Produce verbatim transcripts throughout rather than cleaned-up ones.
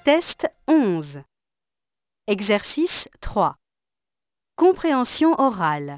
Test onze. Exercice trois. Compréhension orale.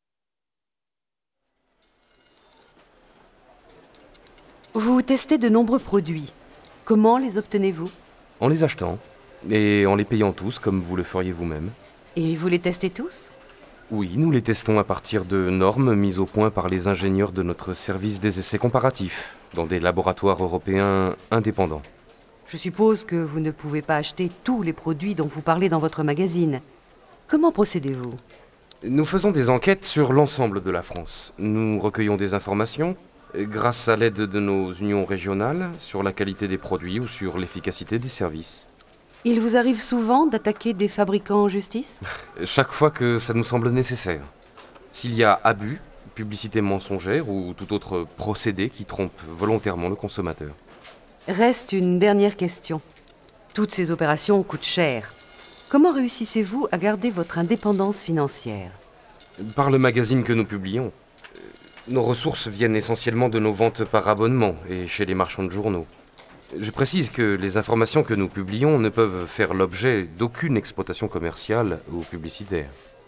Vous testez de nombreux produits. Comment les obtenez-vous? En les achetant et en les payant tous comme vous le feriez vous-même. Et vous les testez tous? Oui, nous les testons à partir de normes mises au point par les ingénieurs de notre service des essais comparatifs, dans des laboratoires européens indépendants. Je suppose que vous ne pouvez pas acheter tous les produits dont vous parlez dans votre magazine. Comment procédez-vous? Nous faisons des enquêtes sur l'ensemble de la France. Nous recueillons des informations, euh, grâce à l'aide de nos unions régionales, sur la qualité des produits ou sur l'efficacité des services. Il vous arrive souvent d'attaquer des fabricants en justice? Chaque fois que ça nous semble nécessaire. S'il y a abus, publicité mensongère ou tout autre procédé qui trompe volontairement le consommateur. Reste une dernière question. Toutes ces opérations coûtent cher. Comment réussissez-vous à garder votre indépendance financière? Par le magazine que nous publions. Euh, Nos ressources viennent essentiellement de nos ventes par abonnement et chez les marchands de journaux. Je précise que les informations que nous publions ne peuvent faire l'objet d'aucune exploitation commerciale ou publicitaire.